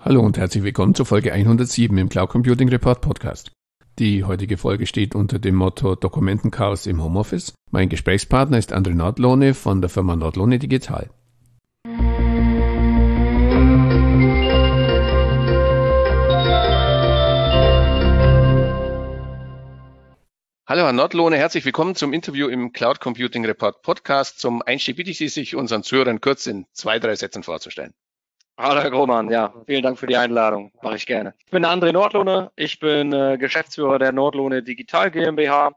Hallo und herzlich willkommen zur Folge 107 im Cloud Computing Report Podcast. Die heutige Folge steht unter dem Motto Dokumentenchaos im Homeoffice. Mein Gesprächspartner ist André Nordlohne von der Firma Nordlohne Digital. Hallo Herr Nordlohne, herzlich willkommen zum Interview im Cloud Computing Report Podcast. Zum Einstieg bitte ich Sie, sich unseren Zuhörern kurz in 2-3 Sätzen vorzustellen. Hallo Herr Grohmann, ja, vielen Dank für die Einladung, mache ich gerne. Ich bin André Nordlohne, ich bin Geschäftsführer der Nordlohne Digital GmbH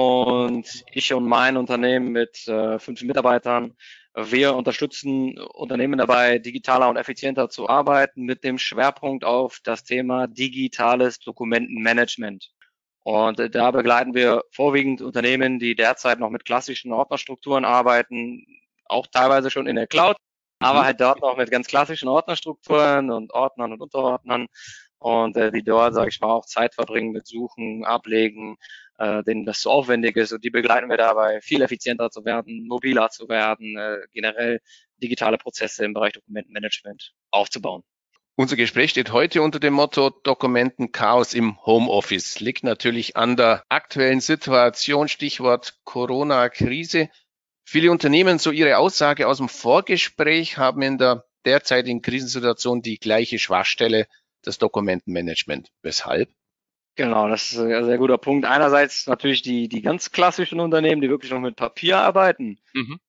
und ich und mein Unternehmen mit 5 Mitarbeitern, wir unterstützen Unternehmen dabei, digitaler und effizienter zu arbeiten mit dem Schwerpunkt auf das Thema digitales Dokumentenmanagement. Und da begleiten wir vorwiegend Unternehmen, die derzeit noch mit klassischen Ordnerstrukturen arbeiten, auch teilweise schon in der Cloud, aber halt dort noch mit ganz klassischen Ordnerstrukturen und Ordnern und Unterordnern und die dort, sage ich mal, auch Zeit verbringen mit Suchen, Ablegen, denen das zu aufwendig ist, und die begleiten wir dabei, viel effizienter zu werden, mobiler zu werden, generell digitale Prozesse im Bereich Dokumentenmanagement aufzubauen. Unser Gespräch steht heute unter dem Motto Dokumentenchaos im Homeoffice. Liegt natürlich an der aktuellen Situation, Stichwort Corona-Krise. Viele Unternehmen, so ihre Aussage aus dem Vorgespräch, haben in der derzeitigen Krisensituation die gleiche Schwachstelle, das Dokumentenmanagement. Weshalb? Genau, das ist ein sehr guter Punkt. Einerseits natürlich die ganz klassischen Unternehmen, die wirklich noch mit Papier arbeiten.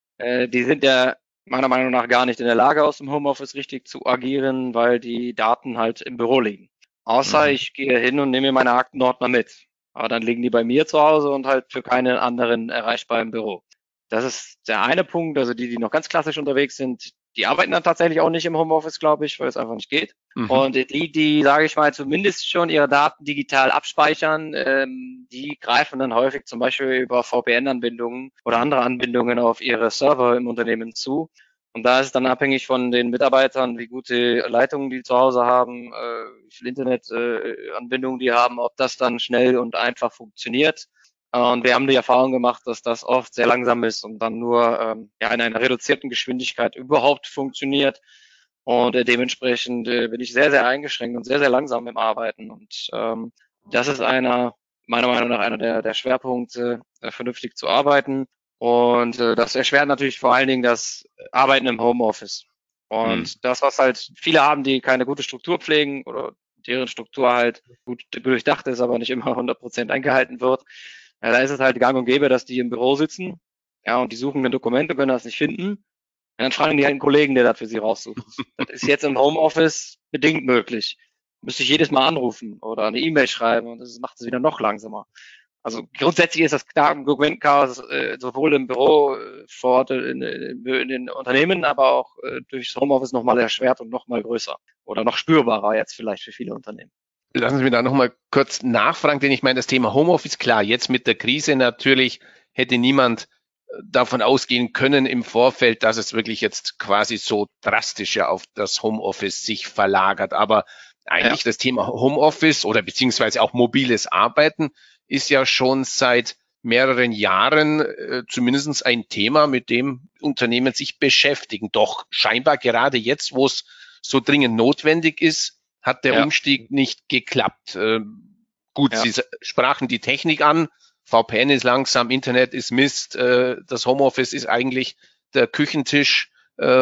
Die sind ja meiner Meinung nach gar nicht in der Lage, aus dem Homeoffice richtig zu agieren, weil die Daten halt im Büro liegen. Außer ich gehe hin und nehme mir meine Aktenordner mit. Aber dann liegen die bei mir zu Hause und halt für keinen anderen erreichbar im Büro. Das ist der eine Punkt. Also die noch ganz klassisch unterwegs sind, die arbeiten dann tatsächlich auch nicht im Homeoffice, glaube ich, weil es einfach nicht geht. Und die, sage ich mal, zumindest schon ihre Daten digital abspeichern, die greifen dann häufig zum Beispiel über VPN-Anbindungen oder andere Anbindungen auf ihre Server im Unternehmen zu. Und da ist es dann abhängig von den Mitarbeitern, wie gute Leitungen die zu Hause haben, wie viel Internetanbindungen die haben, ob das dann schnell und einfach funktioniert. Und wir haben die Erfahrung gemacht, dass das oft sehr langsam ist und dann nur in einer reduzierten Geschwindigkeit überhaupt funktioniert. Und dementsprechend bin ich sehr, sehr eingeschränkt und sehr, sehr langsam im Arbeiten. Und das ist meiner Meinung nach einer der Schwerpunkte, vernünftig zu arbeiten. Und das erschwert natürlich vor allen Dingen das Arbeiten im Homeoffice. Und das, was halt viele haben, die keine gute Struktur pflegen oder deren Struktur halt gut durchdacht ist, aber nicht immer 100% eingehalten wird, ja, da ist es halt gang und gäbe, dass die im Büro sitzen, ja, und die suchen ein Dokument und können das nicht finden. Ja, dann fragen die halt einen Kollegen, der das für sie raussucht. Das ist jetzt im Homeoffice bedingt möglich. Müsste ich jedes Mal anrufen oder eine E-Mail schreiben, und das macht es wieder noch langsamer. Also grundsätzlich ist das Dokumentenchaos sowohl im Büro vor Ort in den Unternehmen, aber auch durchs Homeoffice nochmal erschwert und nochmal größer oder noch spürbarer jetzt vielleicht für viele Unternehmen. Lassen Sie mich da nochmal kurz nachfragen, denn ich meine, das Thema Homeoffice, klar, jetzt mit der Krise natürlich hätte niemand davon ausgehen können im Vorfeld, dass es wirklich jetzt quasi so drastisch ja auf das Homeoffice sich verlagert. Aber eigentlich das Thema Homeoffice oder beziehungsweise auch mobiles Arbeiten ist ja schon seit mehreren Jahren zumindest ein Thema, mit dem Unternehmen sich beschäftigen. Doch scheinbar gerade jetzt, wo es so dringend notwendig ist, hat der Umstieg nicht geklappt. Gut, Sie sprachen die Technik an. VPN ist langsam, Internet ist Mist, das Homeoffice ist eigentlich der Küchentisch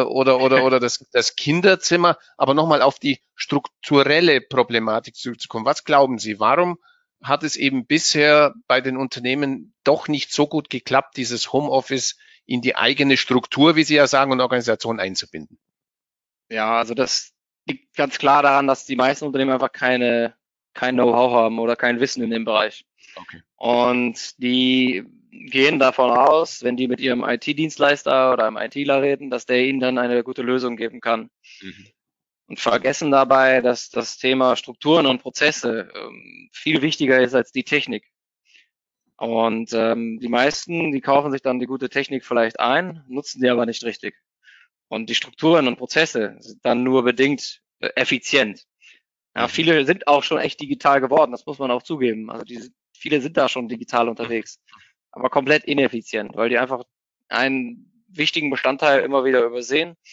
oder das Kinderzimmer. Aber nochmal auf die strukturelle Problematik zurückzukommen. Was glauben Sie, warum hat es eben bisher bei den Unternehmen doch nicht so gut geklappt, dieses Homeoffice in die eigene Struktur, wie Sie ja sagen, und Organisation einzubinden? Ja, also das liegt ganz klar daran, dass die meisten Unternehmen einfach kein Know-how haben oder kein Wissen in dem Bereich. Okay. Und die gehen davon aus, wenn die mit ihrem IT-Dienstleister oder einem ITler reden, dass der ihnen dann eine gute Lösung geben kann. Und vergessen dabei, dass das Thema Strukturen und Prozesse viel wichtiger ist als die Technik. Und die meisten, die kaufen sich dann die gute Technik vielleicht ein, nutzen die aber nicht richtig. Und die Strukturen und Prozesse sind dann nur bedingt effizient. Ja, viele sind auch schon echt digital geworden, das muss man auch zugeben. Also viele sind da schon digital unterwegs, aber komplett ineffizient, weil die einfach einen wichtigen Bestandteil immer wieder übersehen.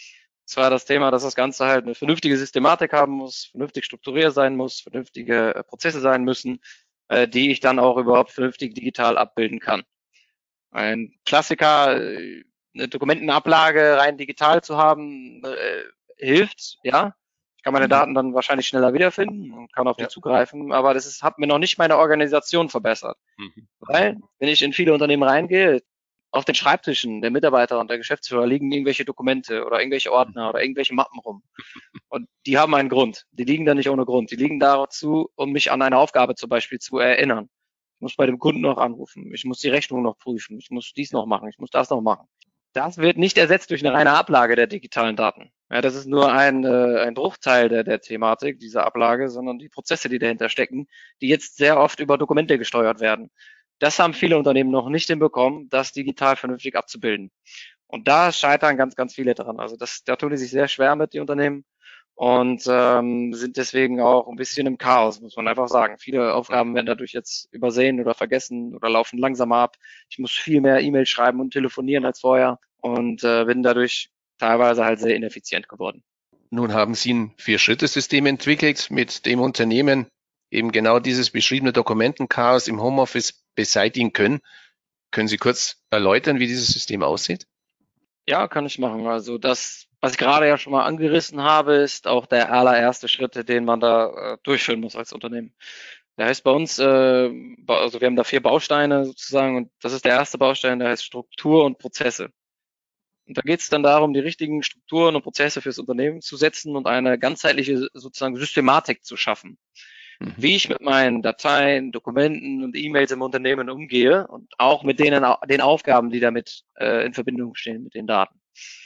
zwar das Thema, dass das Ganze halt eine vernünftige Systematik haben muss, vernünftig strukturiert sein muss, vernünftige Prozesse sein müssen, die ich dann auch überhaupt vernünftig digital abbilden kann. Ein Klassiker, eine Dokumentenablage rein digital zu haben, hilft, ja. Ich kann meine Daten dann wahrscheinlich schneller wiederfinden und kann auf die zugreifen, aber das hat mir noch nicht meine Organisation verbessert. Weil, wenn ich in viele Unternehmen reingehe, auf den Schreibtischen der Mitarbeiter und der Geschäftsführer liegen irgendwelche Dokumente oder irgendwelche Ordner oder irgendwelche Mappen rum. Und die haben einen Grund. Die liegen da nicht ohne Grund. Die liegen dazu, um mich an eine Aufgabe zum Beispiel zu erinnern. Ich muss bei dem Kunden noch anrufen. Ich muss die Rechnung noch prüfen. Ich muss dies noch machen. Ich muss das noch machen. Das wird nicht ersetzt durch eine reine Ablage der digitalen Daten. Ja, das ist nur ein Bruchteil der Thematik, dieser Ablage, sondern die Prozesse, die dahinter stecken, die jetzt sehr oft über Dokumente gesteuert werden. Das haben viele Unternehmen noch nicht hinbekommen, das digital vernünftig abzubilden. Und da scheitern ganz, ganz viele dran. Also da tun die sich sehr schwer mit, die Unternehmen, und sind deswegen auch ein bisschen im Chaos, muss man einfach sagen. Viele Aufgaben werden dadurch jetzt übersehen oder vergessen oder laufen langsamer ab. Ich muss viel mehr E-Mails schreiben und telefonieren als vorher und bin dadurch teilweise halt sehr ineffizient geworden. Nun haben Sie ein 4-Schritte-System entwickelt, mit dem Unternehmen eben genau dieses beschriebene Dokumentenchaos im Homeoffice beseitigen können. Können Sie kurz erläutern, wie dieses System aussieht? Ja, kann ich machen. Also das, was ich gerade ja schon mal angerissen habe, ist auch der allererste Schritt, den man da durchführen muss als Unternehmen. Der heißt bei uns, also wir haben da 4 Bausteine sozusagen, und das ist der erste Baustein, der heißt Struktur und Prozesse. Und da geht es dann darum, die richtigen Strukturen und Prozesse fürs Unternehmen zu setzen und eine ganzheitliche sozusagen Systematik zu schaffen. Wie ich mit meinen Dateien, Dokumenten und E-Mails im Unternehmen umgehe und auch mit den Aufgaben, die damit in Verbindung stehen mit den Daten.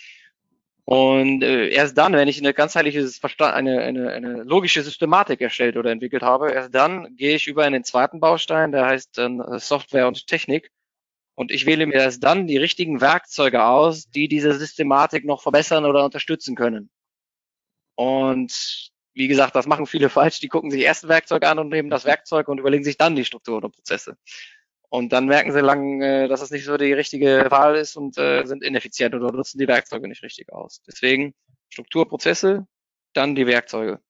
Und erst dann, wenn ich eine ganzheitliche, eine logische Systematik erstellt oder entwickelt habe, erst dann gehe ich über in den zweiten Baustein, der heißt dann Software und Technik. Und ich wähle mir erst dann die richtigen Werkzeuge aus, die diese Systematik noch verbessern oder unterstützen können. Und wie gesagt, das machen viele falsch. Die gucken sich erst ein Werkzeug an und nehmen das Werkzeug und überlegen sich dann die Strukturen und Prozesse. Und dann merken sie lang, dass es nicht so die richtige Wahl ist und sind ineffizient oder nutzen die Werkzeuge nicht richtig aus. Deswegen Struktur, Prozesse, dann die Werkzeuge.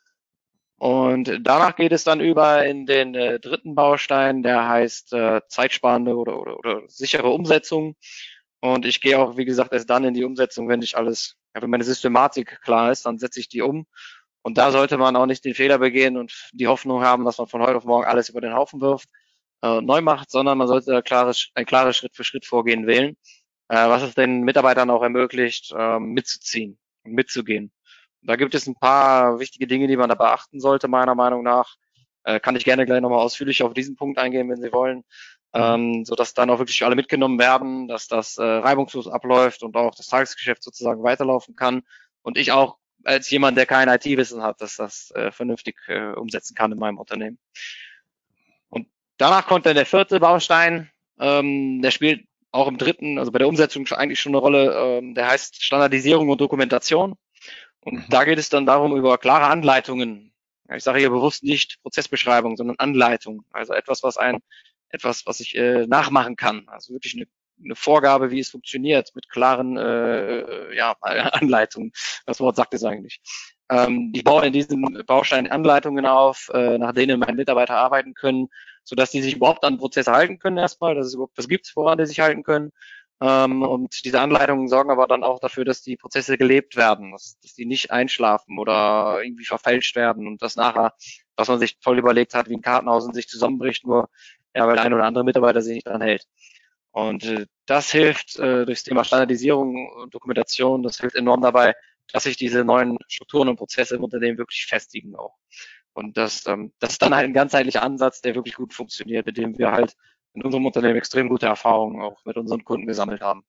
Und danach geht es dann über in den dritten Baustein, der heißt zeitsparende oder sichere Umsetzung. Und ich gehe auch, wie gesagt, erst dann in die Umsetzung, wenn ich alles, ja, wenn meine Systematik klar ist, dann setze ich die um. Und da sollte man auch nicht den Fehler begehen und die Hoffnung haben, dass man von heute auf morgen alles über den Haufen wirft, neu macht, sondern man sollte ein klares Schritt-für-Schritt-Vorgehen wählen, was es den Mitarbeitern auch ermöglicht, mitzuziehen und mitzugehen. Da gibt es ein paar wichtige Dinge, die man da beachten sollte, meiner Meinung nach. Kann ich gerne gleich nochmal ausführlich auf diesen Punkt eingehen, wenn Sie wollen, sodass dann auch wirklich alle mitgenommen werden, dass das reibungslos abläuft und auch das Tagesgeschäft sozusagen weiterlaufen kann. Und ich auch als jemand, der kein IT-Wissen hat, dass das vernünftig umsetzen kann in meinem Unternehmen. Und danach kommt dann der vierte Baustein, der spielt auch im dritten, also bei der Umsetzung eigentlich schon eine Rolle, der heißt Standardisierung und Dokumentation. Und da geht es dann darum, über klare Anleitungen. Ich sage hier bewusst nicht Prozessbeschreibung, sondern Anleitung. Also etwas, was ich nachmachen kann. Also wirklich eine Vorgabe, wie es funktioniert, mit klaren Anleitungen. Das Wort sagt es eigentlich. Ich baue in diesem Baustein Anleitungen auf, nach denen meine Mitarbeiter arbeiten können, sodass die sich überhaupt an Prozesse halten können erstmal, dass es überhaupt was gibt, woran die sich halten können. Und diese Anleitungen sorgen aber dann auch dafür, dass die Prozesse gelebt werden, dass die nicht einschlafen oder irgendwie verfälscht werden und das nachher, was man sich voll überlegt hat, wie ein Kartenhaus in sich zusammenbricht, nur ja, weil der ein oder andere Mitarbeiter sich nicht dran hält. Und das hilft durchs Thema Standardisierung und Dokumentation, das hilft enorm dabei, dass sich diese neuen Strukturen und Prozesse im Unternehmen wirklich festigen auch. Und das ist dann halt ein ganzheitlicher Ansatz, der wirklich gut funktioniert, mit dem wir halt in unserem Unternehmen extrem gute Erfahrungen auch mit unseren Kunden gesammelt haben.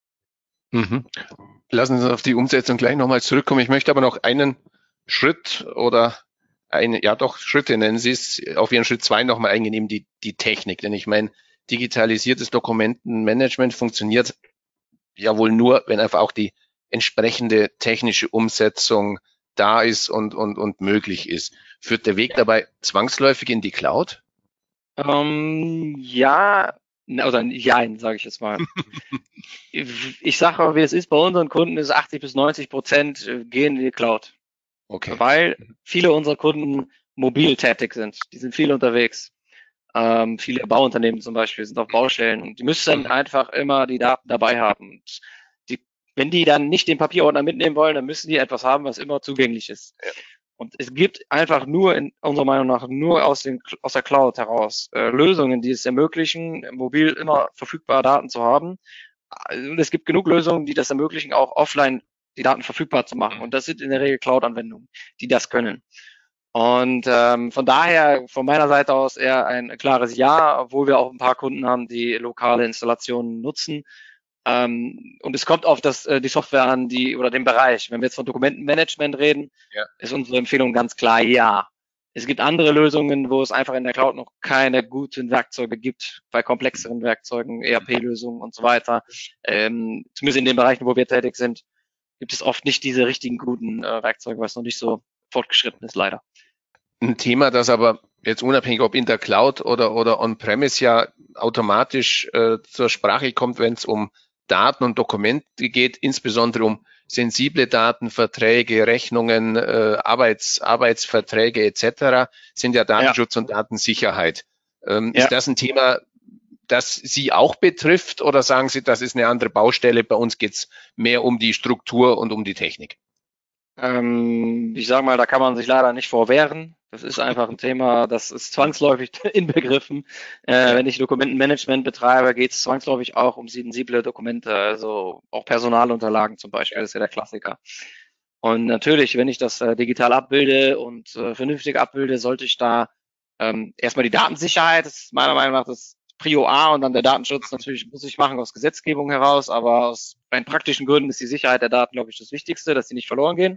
Lassen Sie uns auf die Umsetzung gleich nochmal zurückkommen. Ich möchte aber noch einen Schritt oder Schritte nennen Sie es, auf Ihren Schritt 2 nochmal eingehen, die Technik. Denn ich meine, digitalisiertes Dokumentenmanagement funktioniert ja wohl nur, wenn einfach auch die entsprechende technische Umsetzung da ist und möglich ist. Führt der Weg dabei zwangsläufig in die Cloud? Ja, oder jein, sage ich jetzt mal. Ich sage aber, wie es ist, bei unseren Kunden ist 80-90% gehen in die Cloud. Okay. Weil viele unserer Kunden mobil tätig sind. Die sind viel unterwegs. Viele Bauunternehmen zum Beispiel sind auf Baustellen und die müssen dann einfach immer die Daten dabei haben. Und wenn die dann nicht den Papierordner mitnehmen wollen, dann müssen die etwas haben, was immer zugänglich ist. Ja. Und es gibt einfach nur, in unserer Meinung nach, nur aus der Cloud heraus Lösungen, die es ermöglichen, mobil immer verfügbare Daten zu haben. Und es gibt genug Lösungen, die das ermöglichen, auch offline die Daten verfügbar zu machen. Und das sind in der Regel Cloud-Anwendungen, die das können. Und von daher von meiner Seite aus eher ein klares Ja, obwohl wir auch ein paar Kunden haben, die lokale Installationen nutzen. Und es kommt auf die Software an, oder den Bereich. Wenn wir jetzt von Dokumentenmanagement reden, ist unsere Empfehlung ganz klar Ja. Es gibt andere Lösungen, wo es einfach in der Cloud noch keine guten Werkzeuge gibt, bei komplexeren Werkzeugen, ERP-Lösungen und so weiter. Zumindest in den Bereichen, wo wir tätig sind, gibt es oft nicht diese richtigen guten Werkzeuge, was noch nicht so fortgeschritten ist, leider. Ein Thema, das aber jetzt unabhängig ob in der Cloud oder on-premise ja automatisch zur Sprache kommt, wenn es um Daten und Dokumente geht, insbesondere um sensible Daten, Verträge, Rechnungen, Arbeitsverträge etc., sind ja Datenschutz und Datensicherheit. Ist das ein Thema, das Sie auch betrifft, oder sagen Sie, das ist eine andere Baustelle, bei uns geht's mehr um die Struktur und um die Technik? Ich sage mal, da kann man sich leider nicht vorwehren. Das ist einfach ein Thema, das ist zwangsläufig inbegriffen. Wenn ich Dokumentenmanagement betreibe, geht es zwangsläufig auch um sensible Dokumente, also auch Personalunterlagen zum Beispiel, das ist ja der Klassiker. Und natürlich, wenn ich das digital abbilde und vernünftig abbilde, sollte ich da erstmal die Datensicherheit, das ist meiner Meinung nach das Prio A, und dann der Datenschutz natürlich muss ich machen aus Gesetzgebung heraus, aber aus rein praktischen Gründen ist die Sicherheit der Daten, glaube ich, das Wichtigste, dass sie nicht verloren gehen.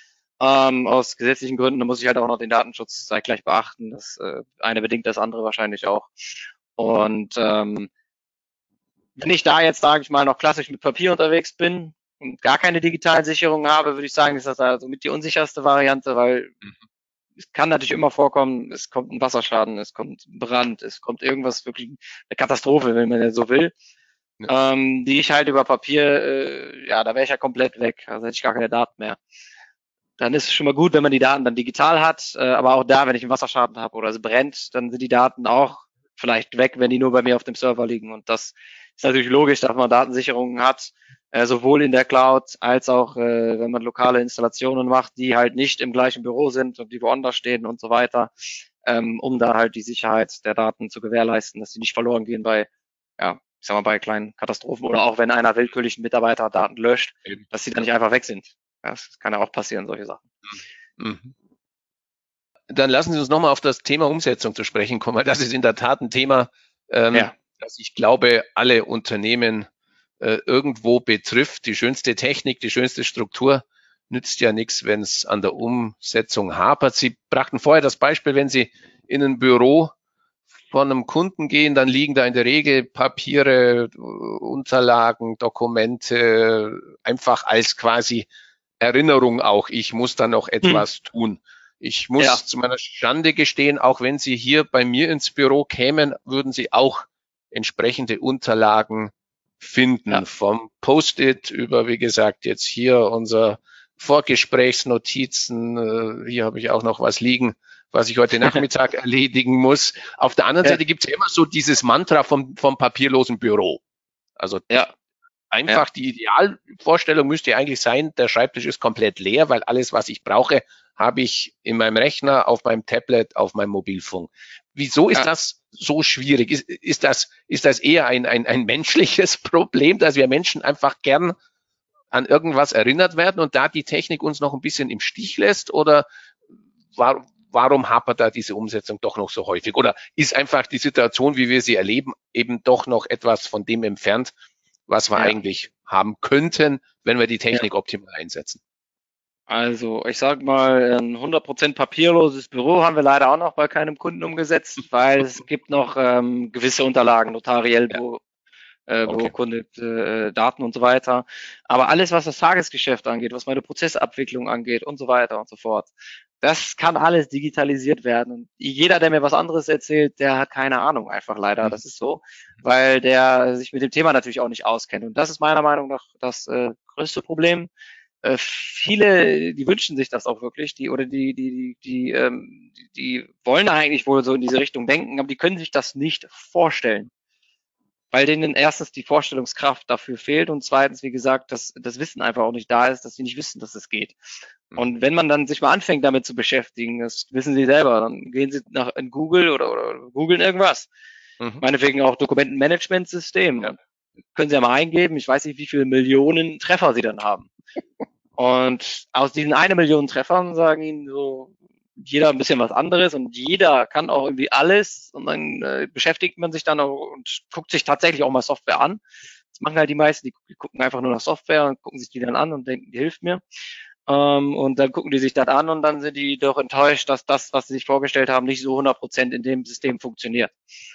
Aus gesetzlichen Gründen muss ich halt auch noch den Datenschutz zeitgleich beachten. Das eine bedingt das andere wahrscheinlich auch. Und wenn ich da jetzt, sage ich mal, noch klassisch mit Papier unterwegs bin und gar keine digitalen Sicherungen habe, würde ich sagen, ist das also mit die unsicherste Variante, weil es kann natürlich immer vorkommen, es kommt ein Wasserschaden, es kommt ein Brand, es kommt irgendwas, wirklich eine Katastrophe, wenn man ja so will, die ich halt über Papier, da wäre ich ja komplett weg, also hätte ich gar keine Daten mehr. Dann ist es schon mal gut, wenn man die Daten dann digital hat, aber auch da, wenn ich einen Wasserschaden habe oder es brennt, dann sind die Daten auch vielleicht weg, wenn die nur bei mir auf dem Server liegen. Und das ist natürlich logisch, dass man Datensicherungen hat, sowohl in der Cloud als auch, wenn man lokale Installationen macht, die halt nicht im gleichen Büro sind und die woanders stehen und so weiter, um da halt die Sicherheit der Daten zu gewährleisten, dass sie nicht verloren gehen bei, ich sag mal, bei kleinen Katastrophen oder auch wenn einer willkürlichen Mitarbeiter Daten löscht, dass sie dann nicht einfach weg sind. Das kann ja auch passieren, solche Sachen. Dann lassen Sie uns nochmal auf das Thema Umsetzung zu sprechen kommen, weil das ist in der Tat ein Thema, das ich glaube, alle Unternehmen irgendwo betrifft. Die schönste Technik, die schönste Struktur nützt ja nichts, wenn es an der Umsetzung hapert. Sie brachten vorher das Beispiel, wenn Sie in ein Büro von einem Kunden gehen, dann liegen da in der Regel Papiere, Unterlagen, Dokumente, einfach als quasi Erinnerung auch, ich muss da noch etwas tun. Ich muss zu meiner Schande gestehen, auch wenn Sie hier bei mir ins Büro kämen, würden Sie auch entsprechende Unterlagen finden. Vom Post-it über, wie gesagt, jetzt hier unser Vorgesprächsnotizen. Hier habe ich auch noch was liegen, was ich heute Nachmittag erledigen muss. Auf der anderen Seite gibt es ja immer so dieses Mantra vom papierlosen Büro. Also einfach die Idealvorstellung müsste eigentlich sein, der Schreibtisch ist komplett leer, weil alles, was ich brauche, habe ich in meinem Rechner, auf meinem Tablet, auf meinem Mobilfunk. Wieso ist das so schwierig? Ist das eher ein menschliches Problem, dass wir Menschen einfach gern an irgendwas erinnert werden und da die Technik uns noch ein bisschen im Stich lässt? Oder warum hapert da diese Umsetzung doch noch so häufig? Oder ist einfach die Situation, wie wir sie erleben, eben doch noch etwas von dem entfernt, was wir eigentlich haben könnten, wenn wir die Technik optimal einsetzen? Also, ich sag mal, ein 100% papierloses Büro haben wir leider auch noch bei keinem Kunden umgesetzt, weil es gibt noch gewisse Unterlagen, notariell, beurkundete Daten und so weiter. Aber alles, was das Tagesgeschäft angeht, was meine Prozessabwicklung angeht und so weiter und so fort, Das kann alles digitalisiert werden. Und jeder, der mir was anderes erzählt, der hat keine Ahnung, einfach leider. Das ist so, weil der sich mit dem Thema natürlich auch nicht auskennt. Und das ist meiner Meinung nach das größte Problem. Viele, die wünschen sich das auch wirklich, die wollen eigentlich wohl so in diese Richtung denken, aber die können sich das nicht vorstellen, weil denen erstens die Vorstellungskraft dafür fehlt und zweitens, wie gesagt, dass das Wissen einfach auch nicht da ist, dass sie nicht wissen, dass es geht. Und wenn man dann sich mal anfängt, damit zu beschäftigen, das wissen sie selber, dann gehen sie in Google oder googeln irgendwas. Meinetwegen auch Dokumentenmanagementsystem. Ja. Können sie ja mal eingeben, ich weiß nicht, wie viele Millionen Treffer sie dann haben. Und aus diesen 1 Million Treffern sagen ihnen so jeder ein bisschen was anderes und jeder kann auch irgendwie alles und dann beschäftigt man sich dann auch und guckt sich tatsächlich auch mal Software an. Das machen halt die meisten, die gucken einfach nur nach Software und gucken sich die dann an und denken, die hilft mir. Und dann gucken die sich das an und dann sind die doch enttäuscht, dass das, was sie sich vorgestellt haben, nicht so 100% in dem System funktioniert.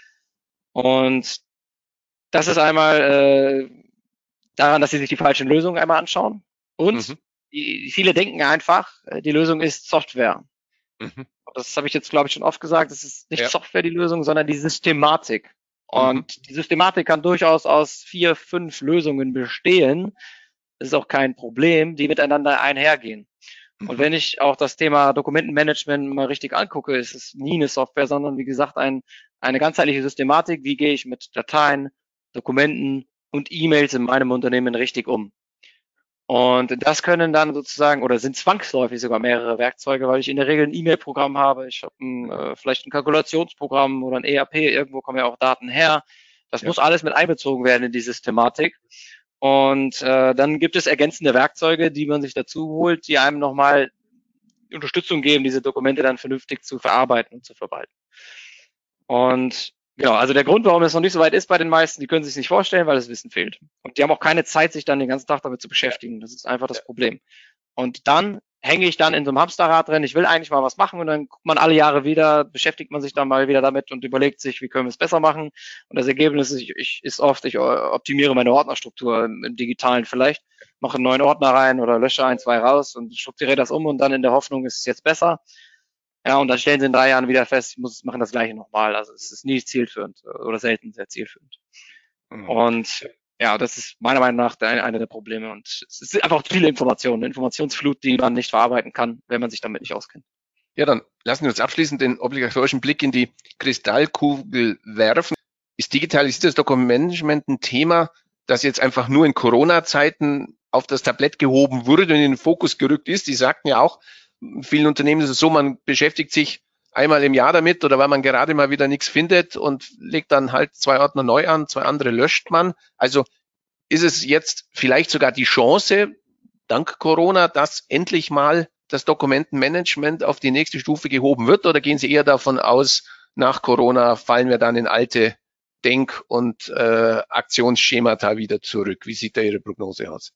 Und das ist einmal daran, dass sie sich die falschen Lösungen einmal anschauen und viele denken einfach, die Lösung ist Software. Das habe ich jetzt, glaube ich, schon oft gesagt. Das ist nicht Software die Lösung, sondern die Systematik. Und die Systematik kann durchaus aus 4, 5 Lösungen bestehen. Das ist auch kein Problem, die miteinander einhergehen. Und wenn ich auch das Thema Dokumentenmanagement mal richtig angucke, ist es nie eine Software, sondern wie gesagt eine ganzheitliche Systematik. Wie gehe ich mit Dateien, Dokumenten und E-Mails in meinem Unternehmen richtig um? Und das können dann sozusagen oder sind zwangsläufig sogar mehrere Werkzeuge, weil ich in der Regel ein E-Mail-Programm habe. Ich habe vielleicht ein Kalkulationsprogramm oder ein ERP. Irgendwo kommen ja auch Daten her. Das muss alles mit einbezogen werden in die Systematik. Und dann gibt es ergänzende Werkzeuge, die man sich dazu holt, die einem nochmal Unterstützung geben, diese Dokumente dann vernünftig zu verarbeiten und zu verwalten. Und genau, also der Grund, warum es noch nicht so weit ist bei den meisten, die können sich nicht vorstellen, weil das Wissen fehlt. Und die haben auch keine Zeit, sich dann den ganzen Tag damit zu beschäftigen. Das ist einfach das Problem. Und dann hänge ich dann in so einem Hamsterrad drin, ich will eigentlich mal was machen und dann guckt man alle Jahre wieder, beschäftigt man sich dann mal wieder damit und überlegt sich, wie können wir es besser machen. Und das Ergebnis ist oft, ich optimiere meine Ordnerstruktur im Digitalen vielleicht, mache einen neuen Ordner rein oder lösche 1, 2 raus und strukturiere das um und dann in der Hoffnung, ist es jetzt besser. Ja, und dann stellen sie in 3 Jahren wieder fest, ich muss machen das Gleiche nochmal. Also es ist nie zielführend oder selten sehr zielführend. Und ja, das ist meiner Meinung nach eine der Probleme. Und es sind einfach viele Informationen, Informationsflut, die man nicht verarbeiten kann, wenn man sich damit nicht auskennt. Ja, dann lassen wir uns abschließend den obligatorischen Blick in die Kristallkugel werfen. Ist digitalisiertes Dokumentmanagement ein Thema, das jetzt einfach nur in Corona-Zeiten auf das Tablett gehoben wurde und in den Fokus gerückt ist? Die sagten ja auch, in vielen Unternehmen ist es so, man beschäftigt sich einmal im Jahr damit oder weil man gerade mal wieder nichts findet und legt dann halt 2 Ordner neu an, 2 andere löscht man. Also ist es jetzt vielleicht sogar die Chance, dank Corona, dass endlich mal das Dokumentenmanagement auf die nächste Stufe gehoben wird? Oder gehen Sie eher davon aus, nach Corona fallen wir dann in alte Denk- und Aktionsschemata wieder zurück? Wie sieht da Ihre Prognose aus?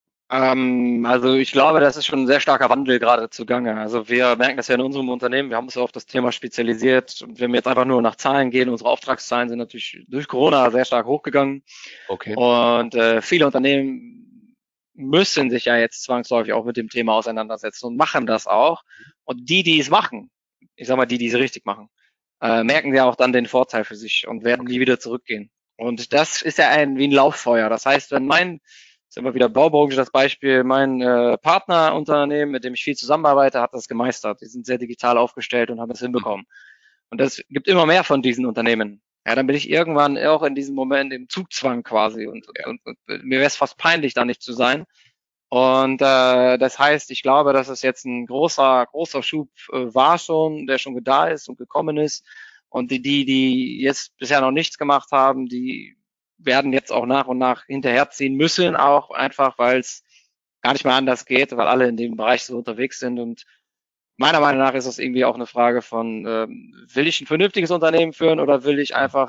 Also ich glaube, das ist schon ein sehr starker Wandel gerade zugange. Also wir merken das ja in unserem Unternehmen, wir haben uns ja auf das Thema spezialisiert und wenn wir jetzt einfach nur nach Zahlen gehen, unsere Auftragszahlen sind natürlich durch Corona sehr stark hochgegangen. Okay. Und viele Unternehmen müssen sich ja jetzt zwangsläufig auch mit dem Thema auseinandersetzen und machen das auch. Und die es machen, ich sag mal, die es richtig machen, merken ja auch dann den Vorteil für sich und werden nie wieder zurückgehen. Und das ist ja wie ein Lauffeuer. Das heißt, wenn ist immer wieder Baubranche das Beispiel. Mein Partnerunternehmen, mit dem ich viel zusammenarbeite, hat das gemeistert. Die sind sehr digital aufgestellt und haben es hinbekommen. Und es gibt immer mehr von diesen Unternehmen. Ja, dann bin ich irgendwann auch in diesem Moment im Zugzwang quasi und mir wäre es fast peinlich, da nicht zu sein. Und das heißt, ich glaube, dass es jetzt ein großer Schub war schon, der schon da ist und gekommen ist. Und die jetzt bisher noch nichts gemacht haben, die werden jetzt auch nach und nach hinterherziehen müssen, auch einfach, weil es gar nicht mehr anders geht, weil alle in dem Bereich so unterwegs sind. Und meiner Meinung nach ist das irgendwie auch eine Frage von, will ich ein vernünftiges Unternehmen führen oder will ich einfach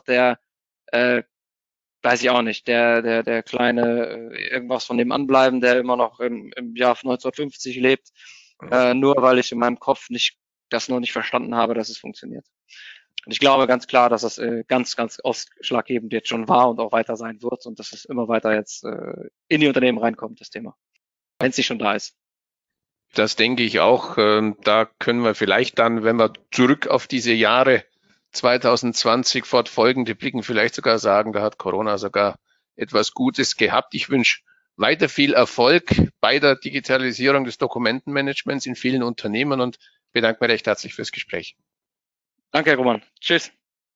weiß ich auch nicht, der kleine irgendwas von dem anbleiben, der immer noch im Jahr 1950 lebt, nur weil ich in meinem Kopf das noch nicht verstanden habe, dass es funktioniert. Und ich glaube ganz klar, dass das ganz ausschlaggebend jetzt schon war und auch weiter sein wird und dass es immer weiter jetzt in die Unternehmen reinkommt, das Thema, wenn es nicht schon da ist. Das denke ich auch. Da können wir vielleicht dann, wenn wir zurück auf diese Jahre 2020 fortfolgende blicken, vielleicht sogar sagen, da hat Corona sogar etwas Gutes gehabt. Ich wünsche weiter viel Erfolg bei der Digitalisierung des Dokumentenmanagements in vielen Unternehmen und bedanke mich recht herzlich fürs Gespräch. Danke, Herr Roman. Tschüss.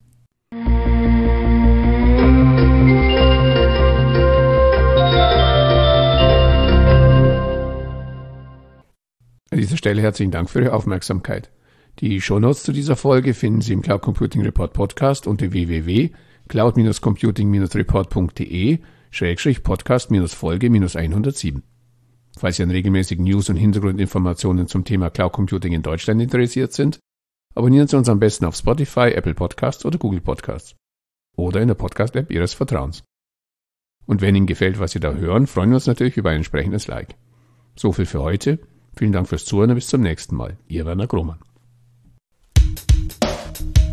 An dieser Stelle herzlichen Dank für Ihre Aufmerksamkeit. Die Shownotes zu dieser Folge finden Sie im Cloud Computing Report Podcast unter www.cloud-computing-report.de/podcast-Folge-107. Falls Sie an regelmäßigen News und Hintergrundinformationen zum Thema Cloud Computing in Deutschland interessiert sind, abonnieren Sie uns am besten auf Spotify, Apple Podcasts oder Google Podcasts oder in der Podcast-App Ihres Vertrauens. Und wenn Ihnen gefällt, was Sie da hören, freuen wir uns natürlich über ein entsprechendes Like. So viel für heute. Vielen Dank fürs Zuhören und bis zum nächsten Mal. Ihr Werner Grohmann.